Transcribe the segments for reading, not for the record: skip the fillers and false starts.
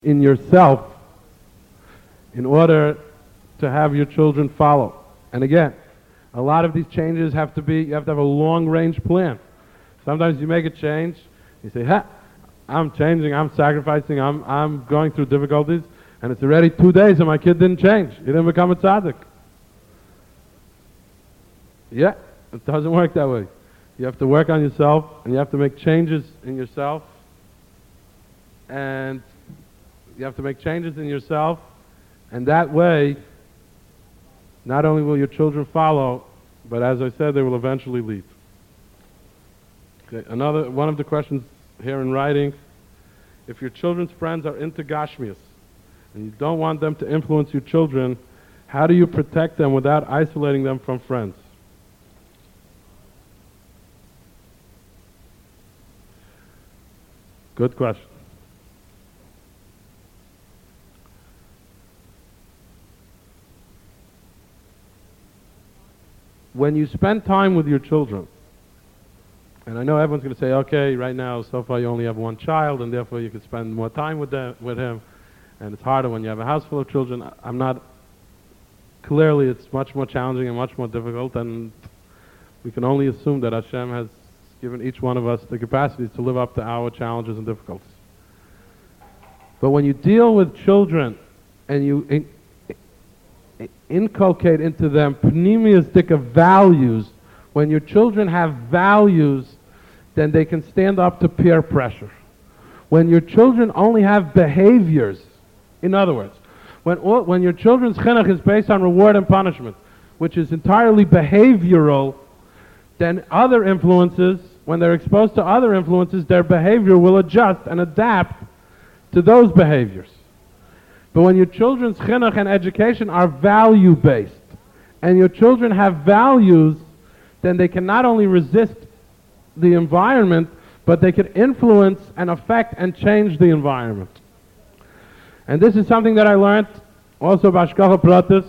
in yourself in order to have your children follow. And again, a lot of these changes have to be, you have to have a long-range plan. Sometimes you make a change, you say, ha, I'm changing, I'm sacrificing, I'm going through difficulties, and it's already 2 days and my kid didn't change. He didn't become a tzaddik. Yeah, it doesn't work that way. You have to work on yourself, and you have to make changes in yourself, and you have to make changes in yourself, and that way, not only will your children follow, but as I said, they will eventually lead. Okay, one of the questions here in writing, if your children's friends are into Gashmias, and you don't want them to influence your children, how do you protect them without isolating them from friends? Good question. When you spend time with your children, and I know everyone's going to say, okay, right now, so far you only have one child, and therefore you can spend more time with him, and it's harder when you have a house full of children. Clearly it's much more challenging and much more difficult, and we can only assume that Hashem has given each one of us the capacities to live up to our challenges and difficulties. But when you deal with children, and you inculcate into them pneumistic values, when your children have values, then they can stand up to peer pressure. When your children only have behaviors, in other words, when your children's chinuch is based on reward and punishment, which is entirely behavioral, then other influences, when they're exposed to other influences, their behavior will adjust and adapt to those behaviors. But when your children's chinuch and education are value-based, and your children have values, then they can not only resist the environment, but they can influence and affect and change the environment. And this is something that I learned also by Hashgacha Pratis,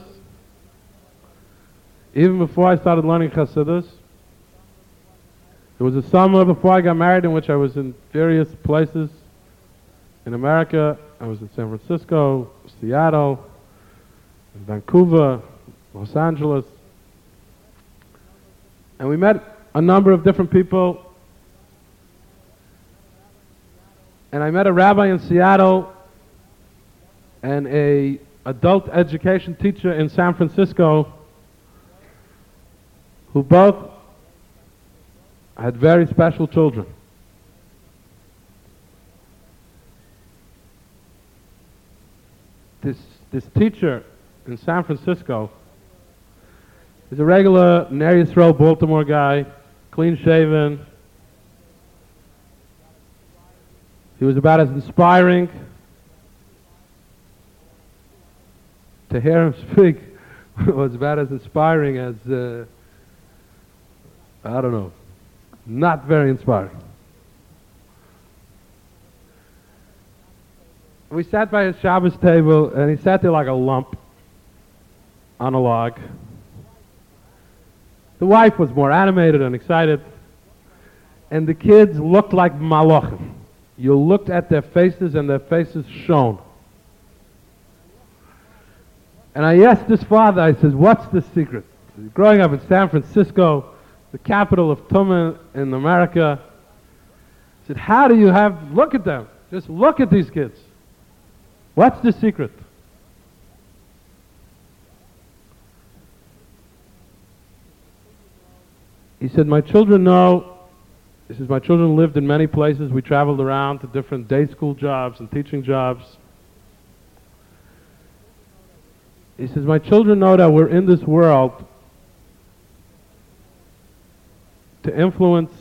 even before I started learning Chassidus. It was a summer before I got married in which I was in various places in America. I was in San Francisco, Seattle, Vancouver, Los Angeles. And we met a number of different people. And I met a rabbi in Seattle and an adult education teacher in San Francisco who both had very special children. This teacher in San Francisco is a regular Ner Yisrael Baltimore guy, clean-shaven. He was about as inspiring. To hear him speak was about as inspiring as, I don't know, not very inspiring. We sat by his Shabbos table, and he sat there like a lump on a log. The wife was more animated and excited, and the kids looked like malachim. You looked at their faces, and their faces shone. And I asked his father, I said, what's the secret? Growing up in San Francisco, the capital of Tumah in America, I said, how do you look at them. Just look at these kids. What's the secret? He said, my children know. He says, my children lived in many places. We traveled around to different day school jobs and teaching jobs. He says, my children know that we're in this world to influence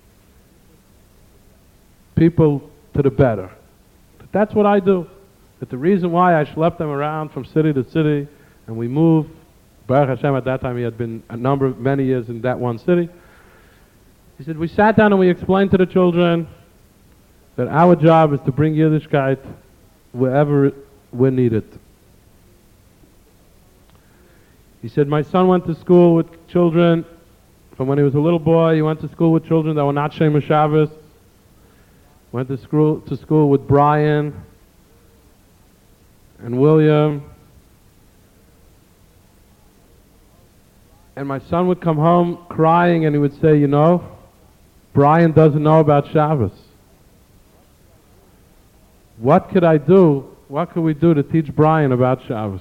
people to the better. That's what I do. But the reason why I schlepped them around from city to city, and we moved, Baruch Hashem, at that time he had been many years in that one city. He said, we sat down and we explained to the children that our job is to bring Yiddishkeit wherever we're needed. He said, my son went to school with children from when he was a little boy. He went to school with children that were not Shemesh Shabbos. Went to school with Brian, and William. And my son would come home crying and he would say, you know, Brian doesn't know about Shabbos. What could I do? What could we do to teach Brian about Shabbos?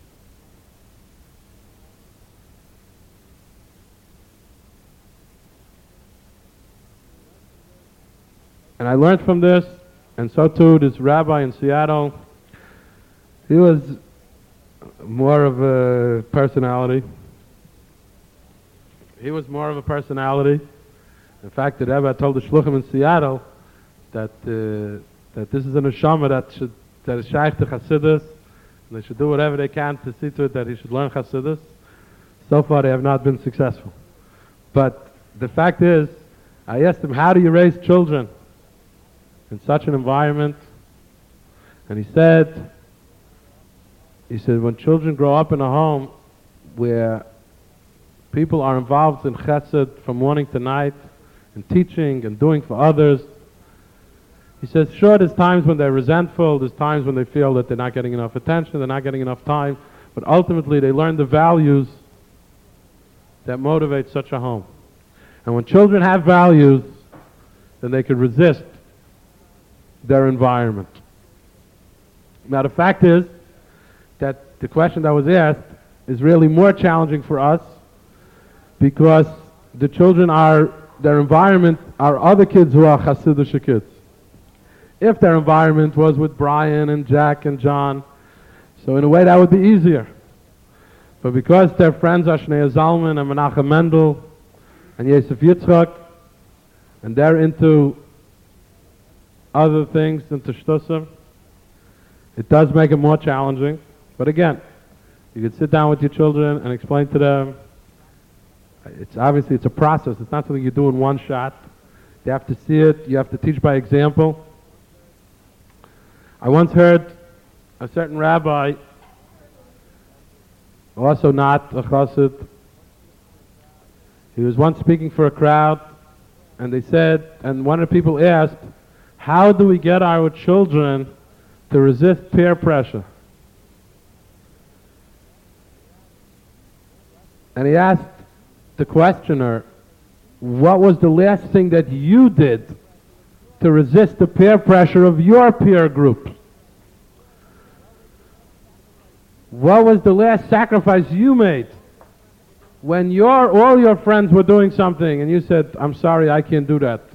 And I learned from this, and so too this rabbi in Seattle. He was more of a personality. In fact, the Rebbe told the Shluchim in Seattle that this is a neshama that is shaykh to Chassidus, and they should do whatever they can to see to it that he should learn Chassidus. So far, they have not been successful. But the fact is, I asked him, how do you raise children in such an environment? And he said, when children grow up in a home where people are involved in chesed from morning to night, and teaching and doing for others, he says, sure, there's times when they're resentful, there's times when they feel that they're not getting enough attention, they're not getting enough time, but ultimately they learn the values that motivate such a home. And when children have values, then they can resist their environment. Now the fact is that the question that was asked is really more challenging for us because the children their environment are other kids who are Hasidic kids. If their environment was with Brian and Jack and John, so in a way that would be easier. But because their friends are Shneur Zalman and Menachem Mendel and Yosef Yitzchak, and they're into other things, into Shtussim, it does make it more challenging. But again, you could sit down with your children and explain to them. It's obviously a process. It's not something you do in one shot. You have to see it. You have to teach by example. I once heard a certain rabbi, also not a chassid, he was once speaking for a crowd, and they said, and one of the people asked, how do we get our children to resist peer pressure? And he asked the questioner, what was the last thing that you did to resist the peer pressure of your peer group? What was the last sacrifice you made when all your friends were doing something and you said, I'm sorry, I can't do that?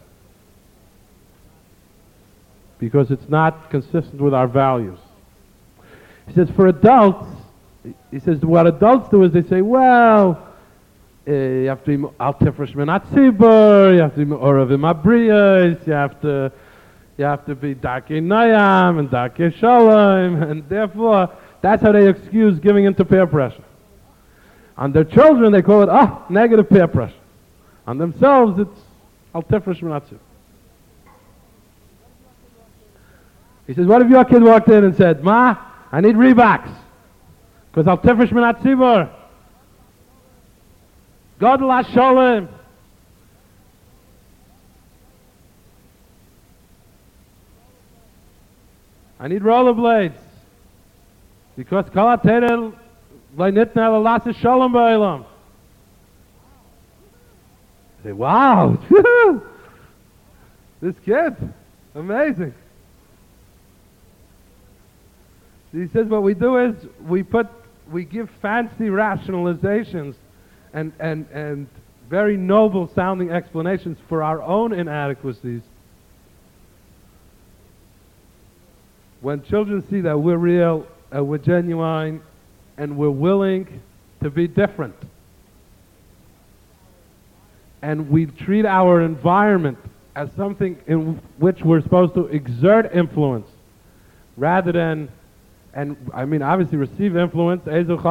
Because it's not consistent with our values. He says, for adults, he says, what adults do is they say, well, you have to be al tifresh min hatzibur, you have to be oravim abriyos, you have to be darkei nayam and darkei shalom, and therefore that's how they excuse giving into peer pressure. On their children they call it negative peer pressure. On themselves it's al tifresh min hatzibur. He says, what if your kid walked in and said, Ma, I need Reeboks because al tifresh min hatzibur. God la sholem. I need rollerblades because kol haTorah lo nitna ela la'asos sholem ba'olam. I say, wow, this kid, amazing. He says what we do is we give fancy rationalizations and very noble sounding explanations for our own inadequacies. When children see that we're real, we're genuine, and we're willing to be different, and we treat our environment as something in which we're supposed to exert influence rather than, and I mean obviously receive influence,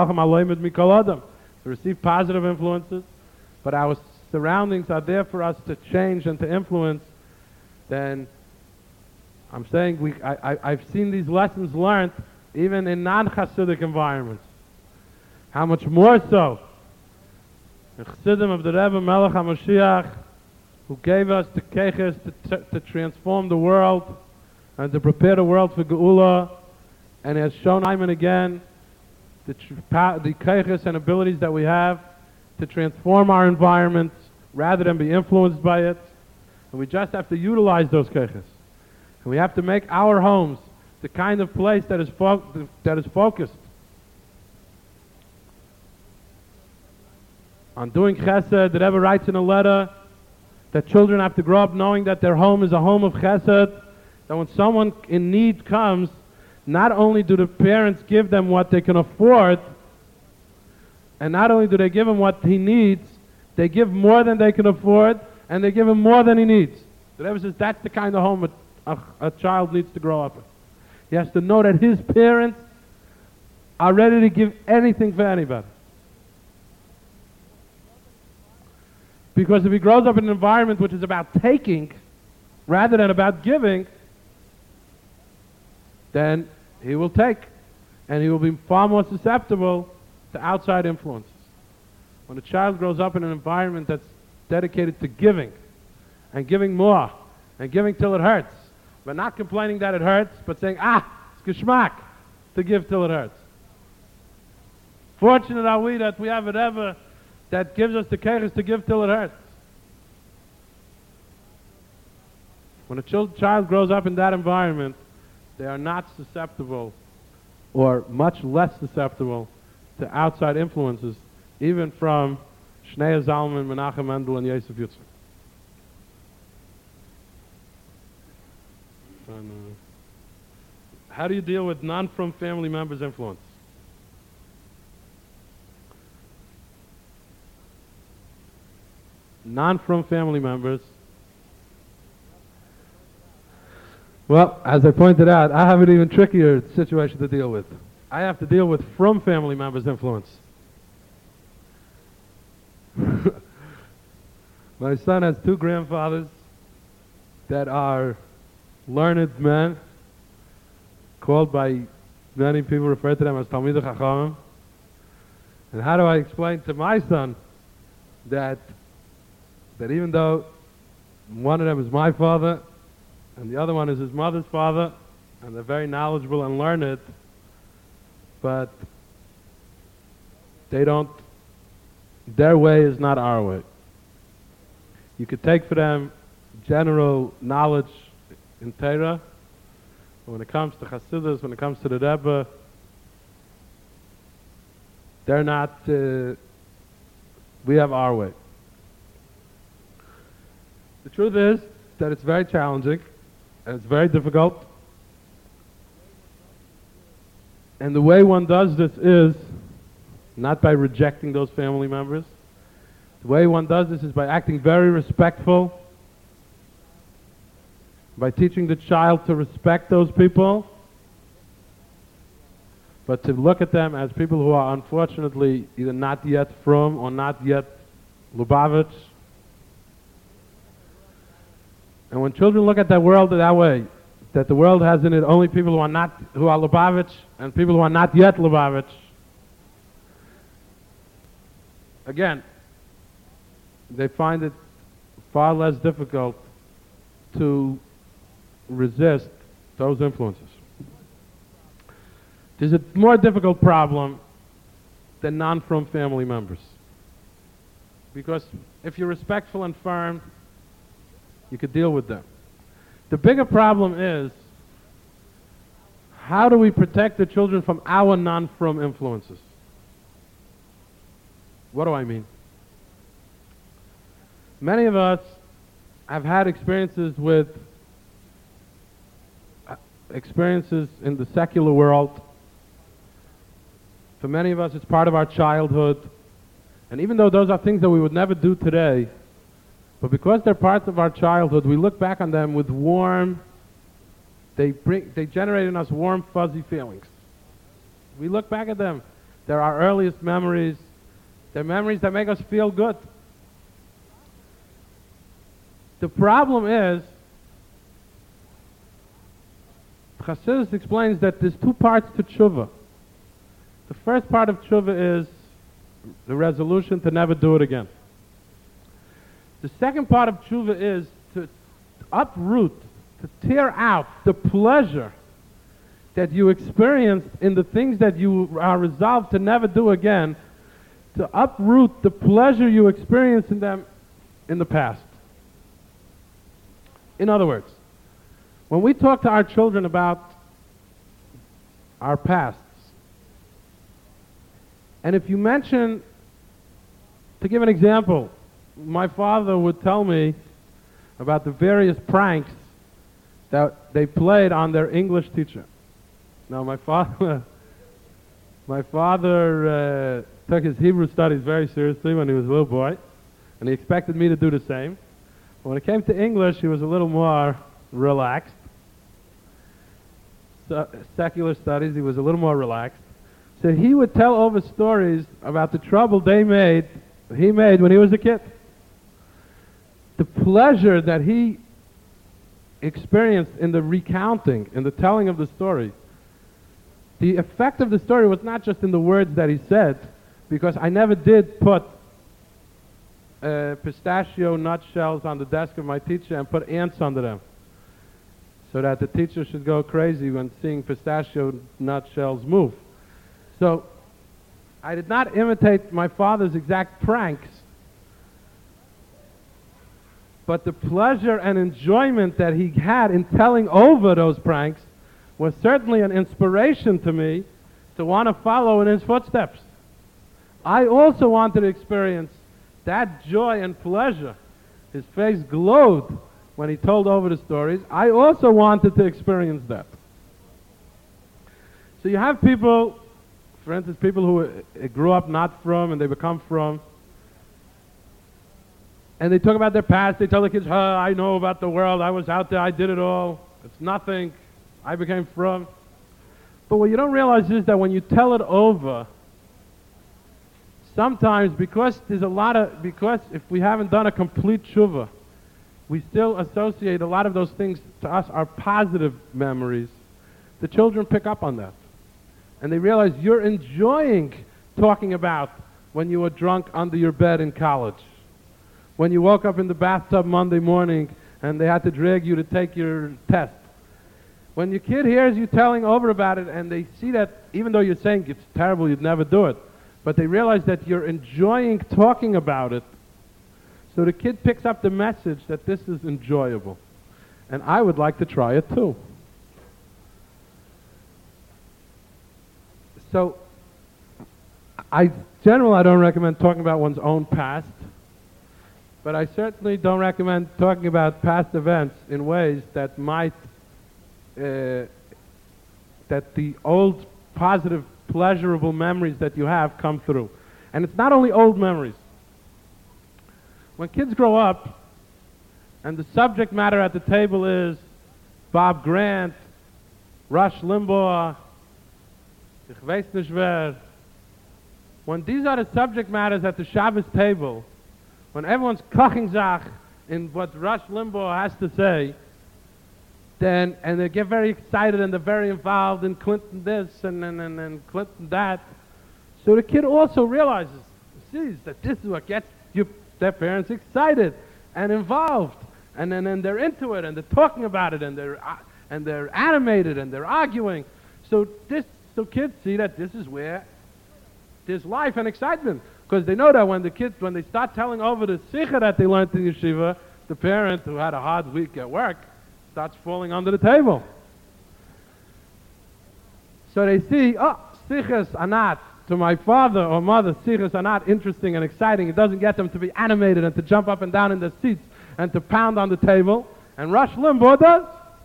to receive positive influences, but our surroundings are there for us to change and to influence, then I'm saying I've seen these lessons learned even in non-Hasidic environments. How much more so the Chassidim of the Rebbe Melech HaMashiach, who gave us the keches to transform the world and to prepare the world for Geula, and has shown time and again the keiches and abilities that we have to transform our environment rather than be influenced by it. And we just have to utilize those keiches. And we have to make our homes the kind of place that is focused on doing chesed. The Rebbe writes in a letter that children have to grow up knowing that their home is a home of chesed, that when someone in need comes, not only do the parents give them what they can afford, and not only do they give him what he needs, they give more than they can afford, and they give him more than he needs. The Rebbe says that's the kind of home a child needs to grow up in. He has to know that his parents are ready to give anything for anybody. Because if he grows up in an environment which is about taking rather than about giving, then he will take, and he will be far more susceptible to outside influences. When a child grows up in an environment that's dedicated to giving, and giving more, and giving till it hurts, but not complaining that it hurts, but saying, it's geschmack to give till it hurts. Fortunate are we that we have a Rebbe that gives us the keiches to give till it hurts. When a child grows up in that environment, they are not susceptible, or much less susceptible, to outside influences, even from Shneur Zalman, Menachem Mendel, and Yosef Yitzchak. How do you deal with non-from family members' influence? Non-from family members. Well, as I pointed out, I have an even trickier situation to deal with. I have to deal with from family members' influence. My son has two grandfathers that are learned men, called by many people, refer to them as Talmidei Chachamim. And how do I explain to my son that even though one of them is my father and the other one is his mother's father, and they're very knowledgeable and learned, but their way is not our way. You could take for them general knowledge in Torah, but when it comes to Chassidus, when it comes to the Rebbe, they're not, we have our way. The truth is that it's very challenging, and it's very difficult. And the way one does this is not by rejecting those family members. The way one does this is by acting very respectful, by teaching the child to respect those people, but to look at them as people who are unfortunately either not yet from or not yet Lubavitch. And when children look at the world that way, that the world has in it only people who are Lubavitch and people who are not yet Lubavitch, again, they find it far less difficult to resist those influences. There's a more difficult problem than non-from family members. Because if you're respectful and firm, you could deal with them. The bigger problem is, how do we protect the children from our non-from influences? What do I mean? Many of us have had experiences in the secular world. For many of us, it's part of our childhood. And even though those are things that we would never do today, but because they're parts of our childhood, we look back on them with they generate in us warm, fuzzy feelings. We look back at them. They're our earliest memories. They're memories that make us feel good. The problem is, Chassidus explains that there's two parts to tshuva. The first part of tshuva is the resolution to never do it again. The second part of tshuva is to uproot, to tear out the pleasure that you experienced in the things that you are resolved to never do again, to uproot the pleasure you experienced in them in the past. In other words, when we talk to our children about our pasts, and if you mention, to give an example, my father would tell me about the various pranks that they played on their English teacher. Now my father took his Hebrew studies very seriously when he was a little boy, and he expected me to do the same. But when it came to English, he was a little more relaxed. So, secular studies, he was a little more relaxed. So he would tell over stories about the trouble he made when he was a kid. The pleasure that he experienced in the recounting, in the telling of the story. The effect of the story was not just in the words that he said, because I never did put pistachio nutshells on the desk of my teacher and put ants under them, so that the teacher should go crazy when seeing pistachio nutshells move. So I did not imitate my father's exact pranks, but the pleasure and enjoyment that he had in telling over those pranks was certainly an inspiration to me to want to follow in his footsteps. I also wanted to experience that joy and pleasure. His face glowed when he told over the stories. I also wanted to experience that. So you have people, for instance, people who grew up not from and they become from, and they talk about their past. They tell the kids, I know about the world. I was out there. I did it all. It's nothing. I became from. But what you don't realize is that when you tell it over, sometimes because if we haven't done a complete tshuva, we still associate a lot of those things to us are positive memories. The children pick up on that. And they realize you're enjoying talking about when you were drunk under your bed in college, when you woke up in the bathtub Monday morning and they had to drag you to take your test. When your kid hears you telling over about it and they see that, even though you're saying it's terrible, you'd never do it, but they realize that you're enjoying talking about it, so the kid picks up the message that this is enjoyable. And I would like to try it too. So, I don't recommend talking about one's own past, but I certainly don't recommend talking about past events in ways that might, that the old positive, pleasurable memories that you have come through. And it's not only old memories. When kids grow up, and the subject matter at the table is Bob Grant, Rush Limbaugh, Ich weiß nicht wer. When these are the subject matters at the Shabbos table, when everyone's koching zach in what Rush Limbaugh has to say, then, and they get very excited and they're very involved in Clinton this and Clinton that. So the kid also realizes, sees that this is what gets their parents excited and involved. And then they're into it and they're talking about it and they're animated and they're arguing. So kids see that this is where there's life and excitement. Because they know that when they start telling over the sikha that they learned in yeshiva, the parent who had a hard week at work starts falling under the table. So they see, sikhas are not, to my father or mother, sikhas are not interesting and exciting. It doesn't get them to be animated and to jump up and down in their seats and to pound on the table. And Rush Limbaugh does.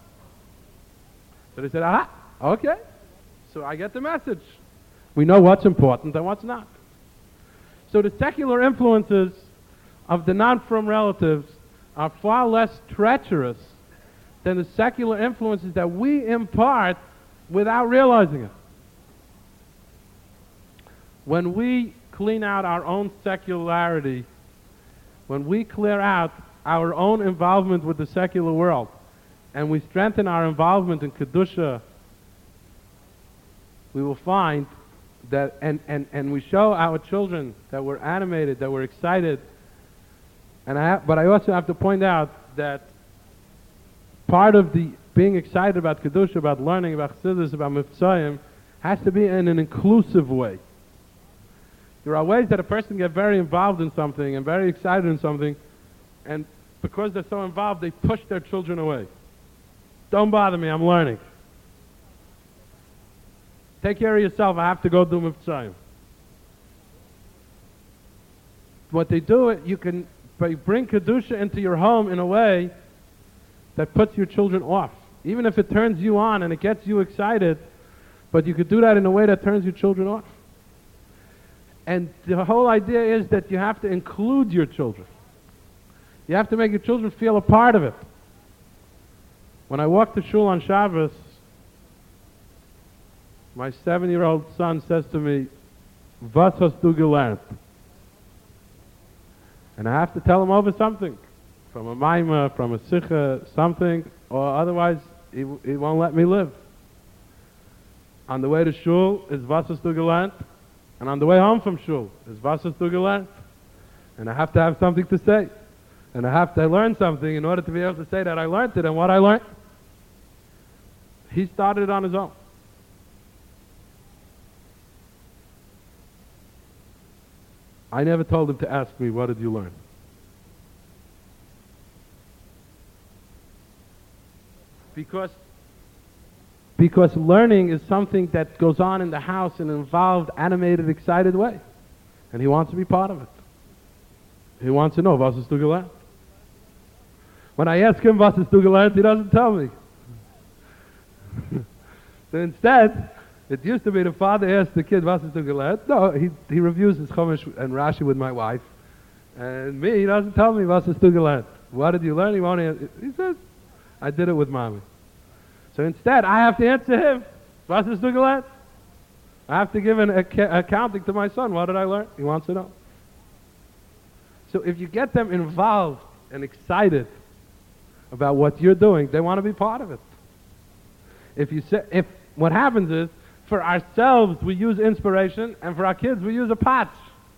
So they said, okay. So I get the message. We know what's important and what's not. So the secular influences of the non-frum relatives are far less treacherous than the secular influences that we impart without realizing it. When we clean out our own secularity, when we clear out our own involvement with the secular world, and we strengthen our involvement in Kedusha, we will find that, and we show our children that we're animated, that we're excited. But I also have to point out that part of the being excited about Kedusha, about learning, about Chassidus, about Mivtzayim, has to be in an inclusive way. There are ways that a person gets very involved in something and very excited in something, and because they're so involved, they push their children away. Don't bother me, I'm learning. Take care of yourself, I have to go do Mivtzayim. What they do, you can bring Kedusha into your home in a way that puts your children off. Even if it turns you on and it gets you excited, but you could do that in a way that turns your children off. And the whole idea is that you have to include your children. You have to make your children feel a part of it. When I walk to shul on Shabbos, my 7-year-old son says to me, "Was hast du gelernt?" And I have to tell him over something, from a maima, from a sikha, something, or otherwise he won't let me live. On the way to shul is "Was hast du gelernt?" And on the way home from shul is "Was hast du gelernt?" And I have to have something to say. And I have to learn something in order to be able to say that I learned it and what I learned. He started it on his own. I never told him to ask me, "What did you learn?" Because learning is something that goes on in the house in an involved, animated, excited way. And he wants to be part of it. He wants to know, "Was hast du gelernt?" When I ask him, "Was hast du gelernt?" he doesn't tell me. So instead, it used to be the father asked the kid, "Was hast du gelernt?" No, he reviews his Chumash and Rashi with my wife. And me, he doesn't tell me, "Was hast du gelernt?" What did you learn? He won't answer. He says, "I did it with mommy." So instead, I have to answer him, "Was hast du gelernt?" I have to give an accounting to my son. What did I learn? He wants to know. So if you get them involved and excited about what you're doing, they want to be part of it. If what happens is, for ourselves we use inspiration, and for our kids we use a patch.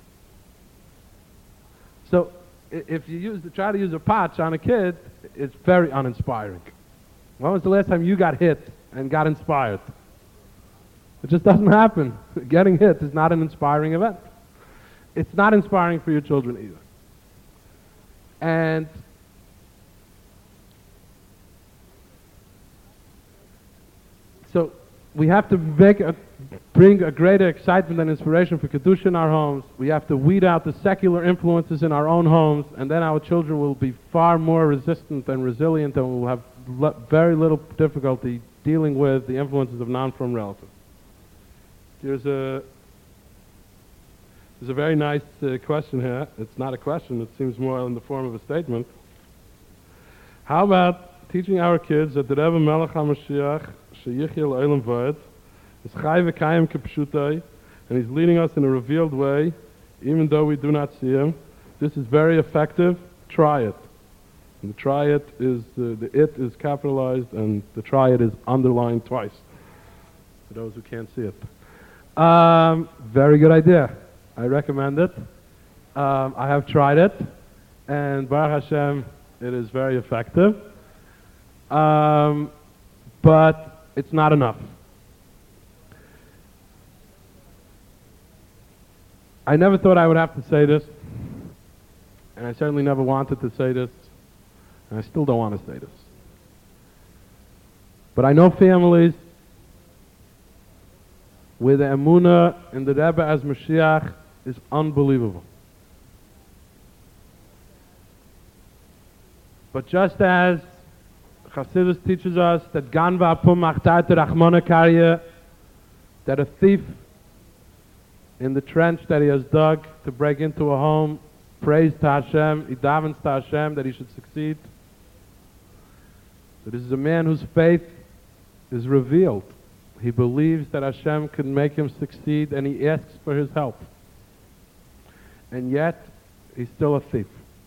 So if you try to use a patch on a kid, it's very uninspiring. When was the last time you got hit and got inspired? It just doesn't happen. Getting hit is not an inspiring event. It's not inspiring for your children either. And so we have to bring a greater excitement and inspiration for Kedusha in our homes. We have to weed out the secular influences in our own homes, and then our children will be far more resistant and resilient, and will have very little difficulty dealing with the influences of non-frum relatives. There's a very nice question here. It's not a question, it seems more in the form of a statement. How about teaching our kids that the Rebbe Melech HaMashiach Sheyichel Olam Vod is Chai V'Kayim K'Pshutai, and he's leading us in a revealed way, even though we do not see him. This is very effective. Try it. And the try it is, the it is capitalized, and the try it is underlined twice, for those who can't see it. Very good idea. I recommend it. I have tried it, and Baruch Hashem, it is very effective. But it's not enough. I never thought I would have to say this, and I certainly never wanted to say this, and I still don't want to say this. But I know families where the emunah in the Rebbe as Mashiach is unbelievable. But just as Chassidus teaches us that Gan v'apum achtar terachmona karya, that a thief in the trench that he has dug to break into a home prays to Hashem, he davens to Hashem that he should succeed. So this is a man whose faith is revealed. He believes that Hashem can make him succeed, and he asks for his help. And yet, he's still a thief.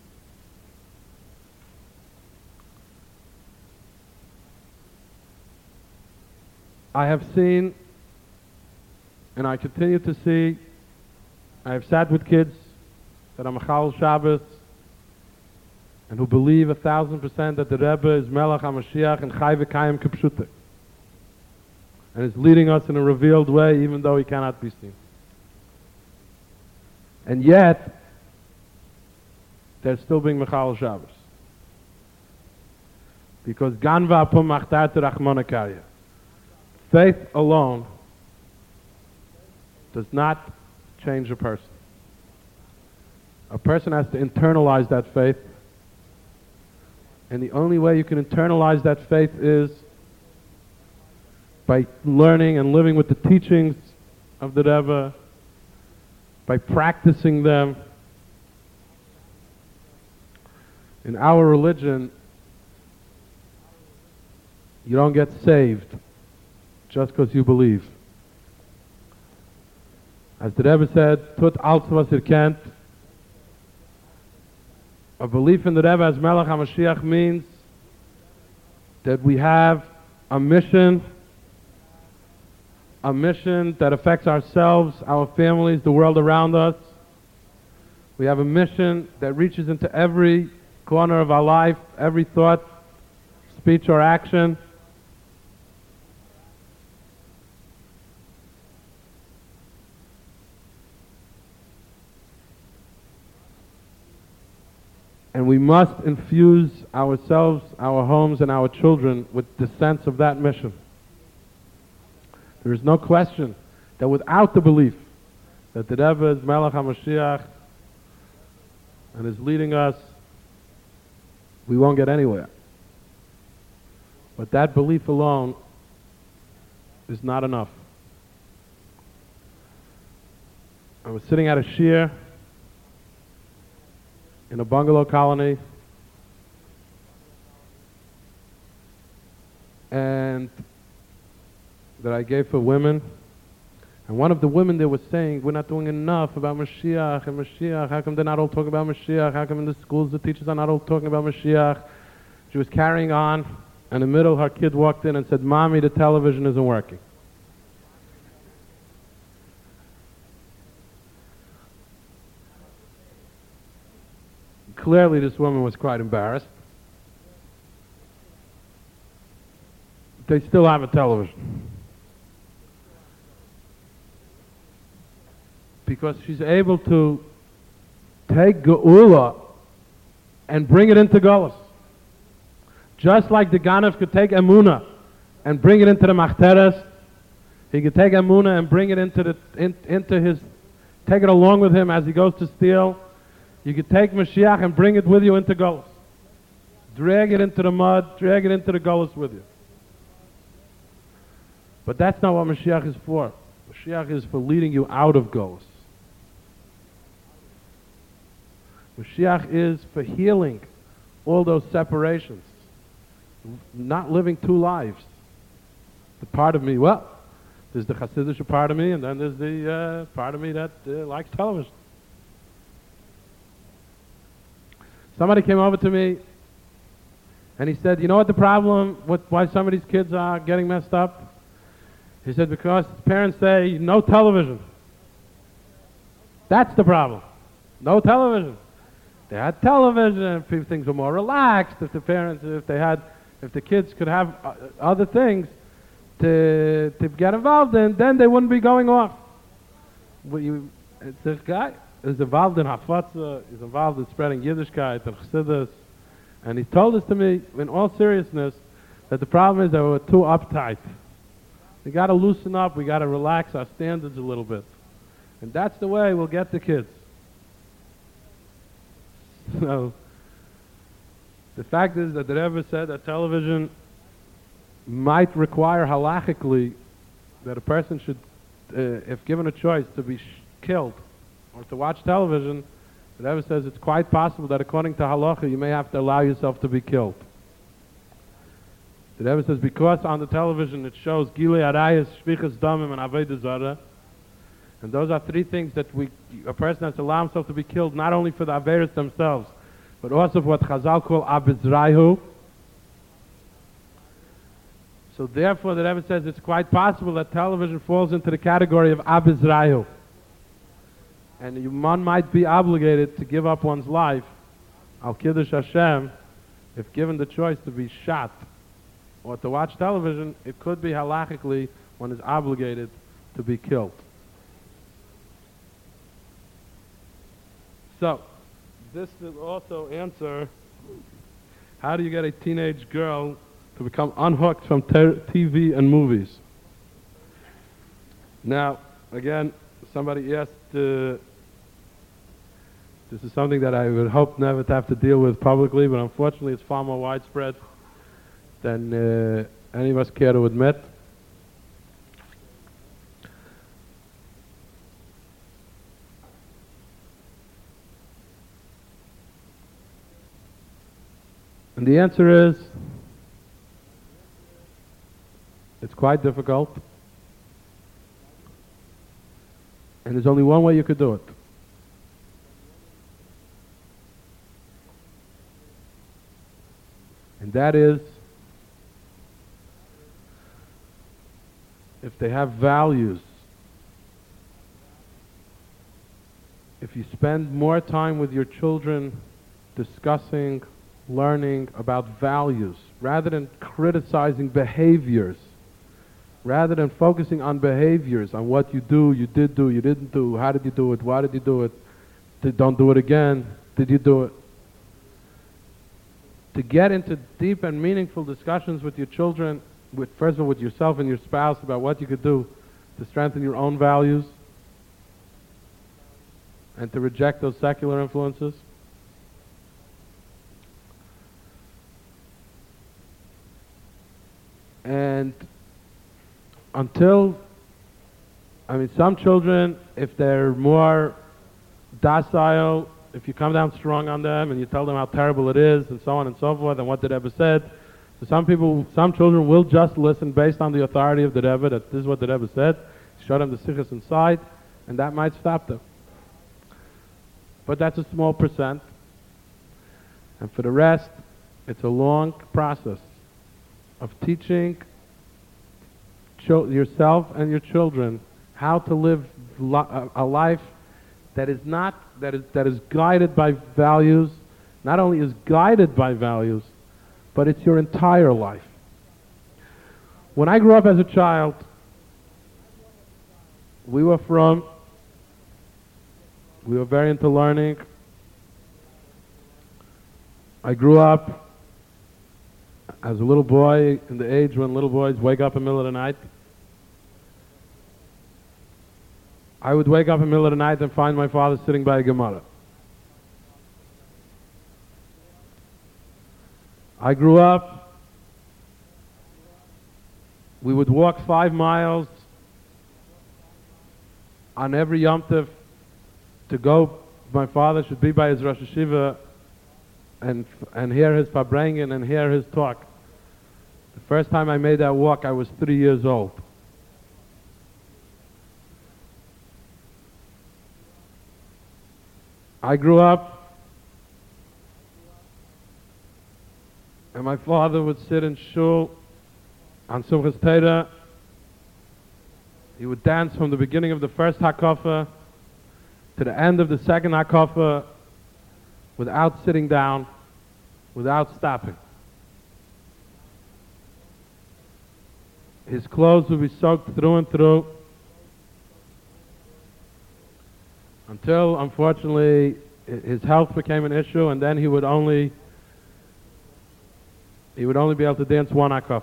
I have seen, and I continue to see, I have sat with kids that are Machal Shabbos, and who believe 1,000% that the Rebbe is Melech HaMashiach and Chai V'Kayim Kipshute, and is leading us in a revealed way even though he cannot be seen. And yet, they're still being Mechal Shabbos. Because Ganva Apum Machtar Rachmana Karya. Faith alone does not change a person. A person has to internalize that faith. And the only way you can internalize that faith is by learning and living with the teachings of the Rebbe, by practicing them. In our religion, you don't get saved just because you believe. As the Rebbe said, Tut alles was ihr kennt. A belief in the Rebbe as Melech HaMashiach means that we have a mission that affects ourselves, our families, the world around us. We have a mission that reaches into every corner of our life, every thought, speech, or action. And we must infuse ourselves, our homes, and our children with the sense of that mission. There is no question that without the belief that the Rebbe is Melech HaMashiach and is leading us, we won't get anywhere. But that belief alone is not enough. I was sitting at a shiur in a bungalow colony, and that I gave for women. And one of the women there was saying, we're not doing enough about Mashiach and Mashiach. How come they're not all talking about Mashiach? How come in the schools the teachers are not all talking about Mashiach? She was carrying on, and in the middle her kid walked in and said, Mommy, the television isn't working. Clearly this woman was quite embarrassed. They still have a television. Because she's able to take Geula and bring it into Golus. Just like the Ganav could take Emunah and bring it into the Machteres, he could take Emunah and bring it into his, take it along with him as he goes to steal. You could take Mashiach and bring it with you into Golus. Drag it into the mud, drag it into the Golus with you. But that's not what Mashiach is for. Mashiach is for leading you out of Golus. Mashiach is for healing all those separations. Not living two lives. The part of me, well, there's the Hasidic part of me, and then there's the part of me that likes television. Somebody came over to me and he said, you know what the problem, why some of these kids are getting messed up? He said, because parents say, no television. That's the problem. No television. They had television, things were more relaxed. If the kids could have other things to get involved in, then they wouldn't be going off. This guy is involved in Hafetza, he's involved in spreading Yiddishkeit and Chassidus, and he told us to me, in all seriousness, that the problem is that we're too uptight. We got to loosen up, we got to relax our standards a little bit. And that's the way we'll get the kids. So, the fact is that the Rebbe said that television might require halachically that a person should, if given a choice, to be killed or to watch television. The Rebbe says it's quite possible that according to halacha you may have to allow yourself to be killed. The Rebbe says because on the television it shows Gilei Arayos, Shvichas Damim, and Avodah Zarah, and those are three things that a person has to allow himself to be killed, not only for the Averis themselves, but also for what Chazal call Abizrayu. So therefore the Rebbe says it's quite possible that television falls into the category of Abizrayu. And one might be obligated to give up one's life Al Kiddush Hashem, if given the choice to be shot or to watch television, it could be halachically one is obligated to be killed. So, this will also answer, how do you get a teenage girl to become unhooked from TV and movies? Now, again, somebody asked, this is something that I would hope never to have to deal with publicly, but unfortunately it's far more widespread than any of us care to admit. And the answer is, it's quite difficult. And there's only one way you could do it. And that is, if they have values, if you spend more time with your children discussing, learning about values, rather than criticizing behaviors, rather than focusing on behaviors, on what you do, you did do, you didn't do, how did you do it, why did you do it, don't do it again, did you do it? To get into deep and meaningful discussions with your children, first of all with yourself and your spouse, about what you could do to strengthen your own values and to reject those secular influences. And until, some children, if they're more docile, if you come down strong on them and you tell them how terrible it is and so on and so forth and what the Rebbe said, so some children will just listen based on the authority of the Rebbe, that this is what the Rebbe said, show them the sichos inside, and that might stop them. But that's a small percent. And for the rest, it's a long process of teaching yourself and your children how to live a life that is guided by values. Not only is guided by values, but it's your entire life. When I grew up as a child, we were very into learning. I grew up as a little boy, in the age when little boys wake up in the middle of the night. I would wake up in the middle of the night and find my father sitting by a Gemara. I grew up, we would walk 5 miles on every Yom Tov to go, my father should be by his Rosh Hashiva and hear his Farbrengen and hear his talk. The first time I made that walk, I was 3 years old. I grew up, and my father would sit in shul on Simchas Torah. He would dance from the beginning of the first hakafa to the end of the second hakafa without sitting down, without stopping. His clothes would be soaked through and through until, unfortunately, his health became an issue, and then he would only be able to dance one hakafa.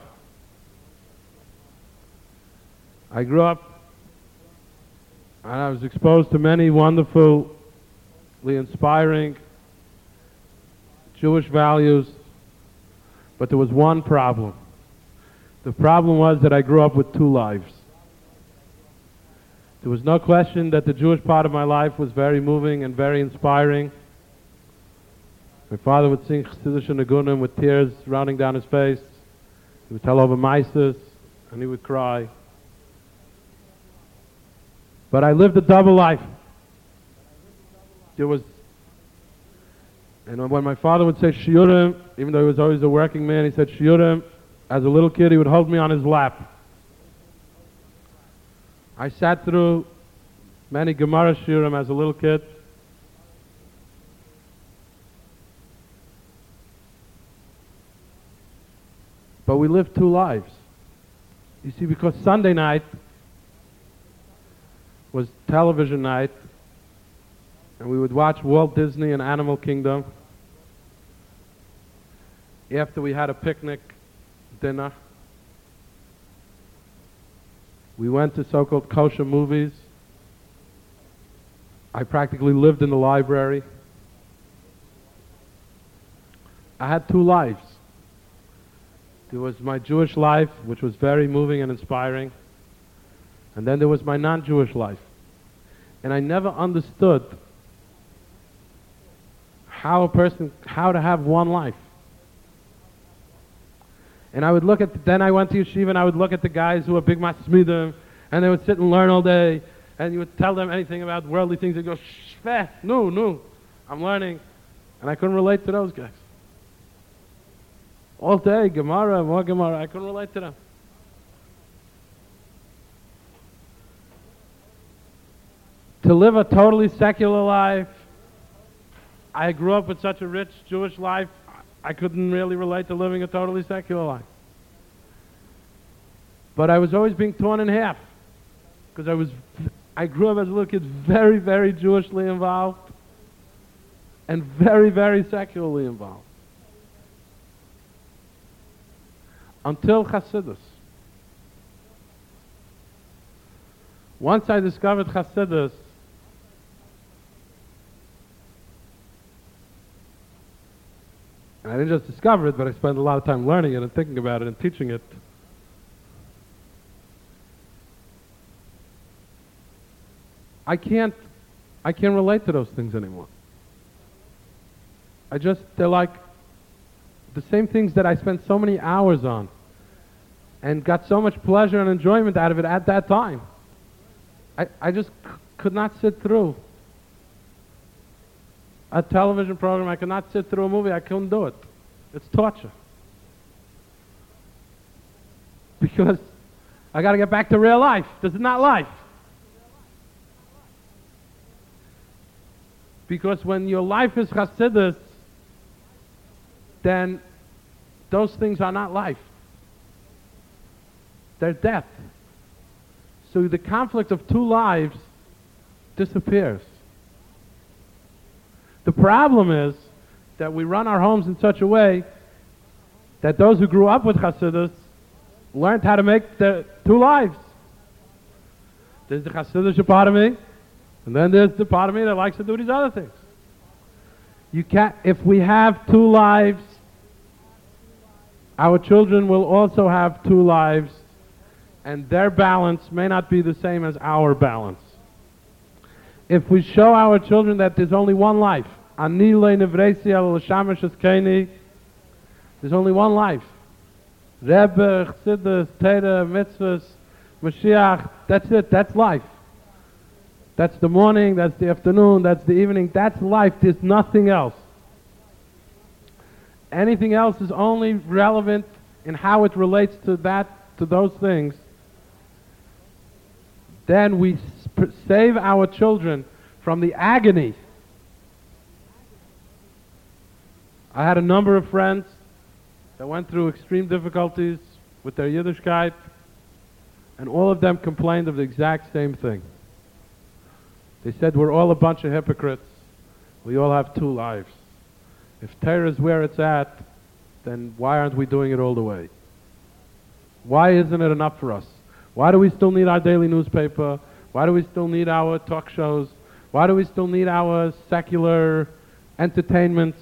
I grew up and I was exposed to many wonderfully inspiring Jewish values, but there was one problem. The problem was that I grew up with 2 lives. There was no question that the Jewish part of my life was very moving and very inspiring. My father would sing Chassidish Nagunim with tears running down his face. He would tell over Mises, and he would cry. But I lived a double life. And when my father would say shiurim, even though he was always a working man, he said shiurim, as a little kid he would hold me on his lap. I sat through many Gemara shiurim as a little kid. But we live two lives. You see, because Sunday night was television night, and we would watch Walt Disney and Animal Kingdom. After we had a picnic dinner, we went to so-called kosher movies. I practically lived in the library. I had two lives. There was my Jewish life, which was very moving and inspiring. And then there was my non-Jewish life. And I never understood how to have one life. And I would look at, then I went to yeshiva and I would look at the guys who were big masmidim, and they would sit and learn all day, and you would tell them anything about worldly things, they'd go, shh, no, I'm learning. And I couldn't relate to those guys. All day, Gemara, more Gemara, I couldn't relate to them. To live a totally secular life, I grew up with such a rich Jewish life, I couldn't really relate to living a totally secular life. But I was always being torn in half, because I grew up as a little kid very, very Jewishly involved, and very, very secularly involved. Until Chassidus. Once I discovered Chassidus, and I didn't just discover it, but I spent a lot of time learning it and thinking about it and teaching it. I can't relate to those things anymore. They're like the same things that I spent so many hours on and got so much pleasure and enjoyment out of it at that time. I just could not sit through a television program. I could not sit through a movie. I couldn't do it. It's torture. Because I got to get back to real life. This is not life. Because when your life is Chassidus, then those things are not life. They're death. So the conflict of two lives disappears. The problem is that we run our homes in such a way that those who grew up with Chassidus learned how to make the two lives. There's the Chassidish part of me, and then there's the part of me that likes to do these other things. You can't, if we have two lives, our children will also have two lives, and their balance may not be the same as our balance. If we show our children that there's only one life, there's only one life. Rebbe, Chassidus, Torah, Mitzvahs, Mashiach, that's it, that's life. That's the morning, that's the afternoon, that's the evening, that's life, there's nothing else. Anything else is only relevant in how it relates to those things. Then we save our children from the agony. I had a number of friends that went through extreme difficulties with their Yiddishkeit, and all of them complained of the exact same thing. They said, we're all a bunch of hypocrites. We all have two lives. If Torah is where it's at, then why aren't we doing it all the way? Why isn't it enough for us? Why do we still need our daily newspaper? Why do we still need our talk shows? Why do we still need our secular entertainments?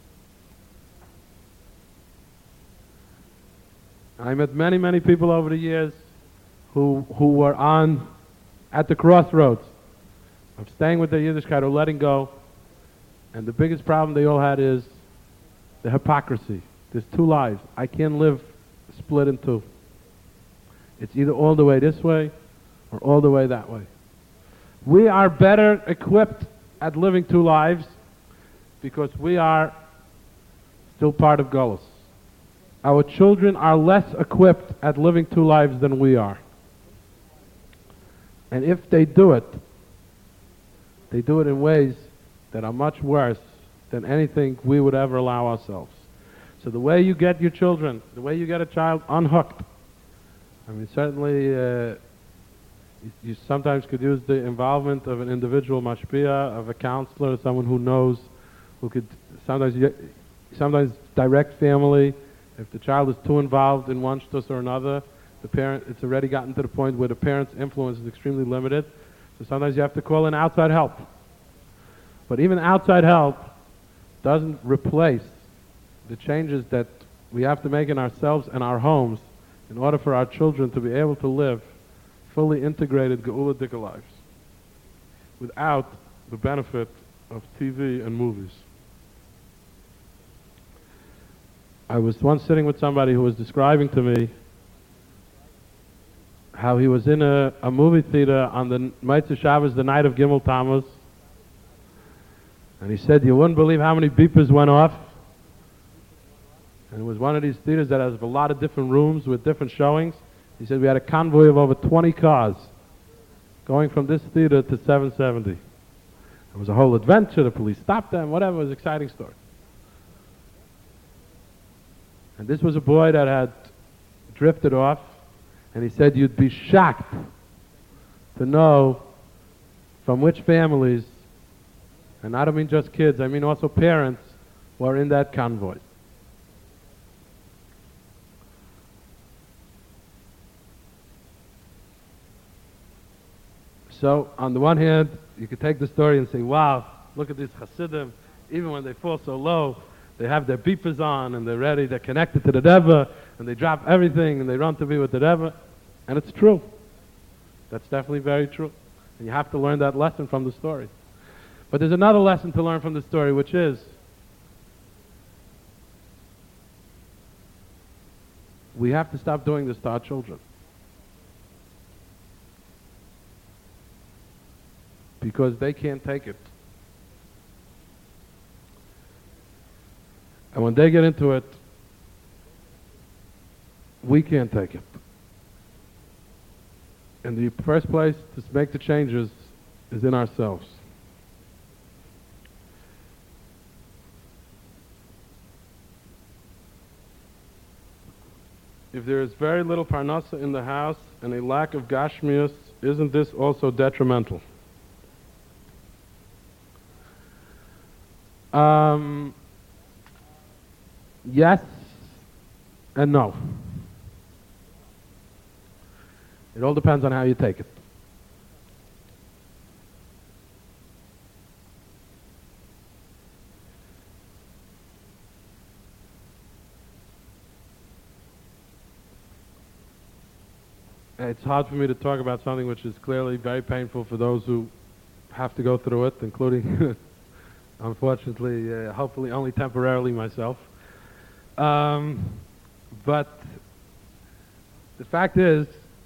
I met many, many people over the years who were at the crossroads of staying with their Yiddishkeit or letting go. And the biggest problem they all had is the hypocrisy. There's two lives. I can't live split in two. It's either all the way this way or all the way that way. We are better equipped at living two lives because we are still part of Golus. Our children are less equipped at living two lives than we are. And if they do it in ways that are much worse than anything we would ever allow ourselves. So the way you get your children, the way you get a child unhooked, I mean, certainly you sometimes could use the involvement of an individual mashpia, of a counselor, someone who knows, who could sometimes direct family. If the child is too involved in one shtus or another, the parent, it's already gotten to the point where the parent's influence is extremely limited. So sometimes you have to call in outside help. But even outside help doesn't replace the changes that we have to make in ourselves and our homes in order for our children to be able to live fully integrated Geula lives without the benefit of TV and movies. I was once sitting with somebody who was describing to me how he was in a movie theater on the Motzei Shabbos, the night of Gimel Tammuz, and he said, you wouldn't believe how many beepers went off. And it was one of these theaters that has a lot of different rooms with different showings. He said we had a convoy of over 20 cars going from this theater to 770. It was a whole adventure. The police stopped them, whatever. It was an exciting story. And this was a boy that had drifted off, and he said you'd be shocked to know from which families, and I don't mean just kids, I mean also parents, were in that convoy. So, on the one hand, you could take the story and say, wow, look at these Hasidim, even when they fall so low, they have their beepers on, and they're ready, they're connected to the Rebbe, and they drop everything, and they run to be with the Rebbe. And it's true. That's definitely very true. And you have to learn that lesson from the story. But there's another lesson to learn from the story, which is, we have to stop doing this to our children. Because they can't take it. And when they get into it, we can't take it. And the first place to make the changes is in ourselves. If there is very little parnasa in the house and a lack of gashmius, isn't this also detrimental? Yes and no. It all depends on how you take it. It's hard for me to talk about something which is clearly very painful for those who have to go through it, including, unfortunately, hopefully only temporarily myself. But the fact is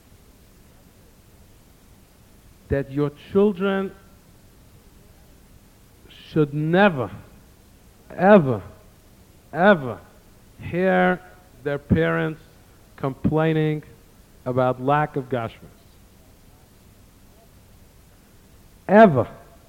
that your children should never, ever, ever hear their parents complaining about lack of gashmis. Ever.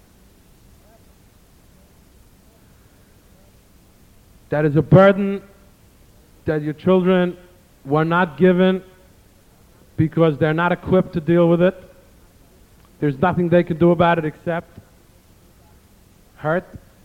That is a burden that your children were not given because they're not equipped to deal with it. There's nothing they can do about it except hurt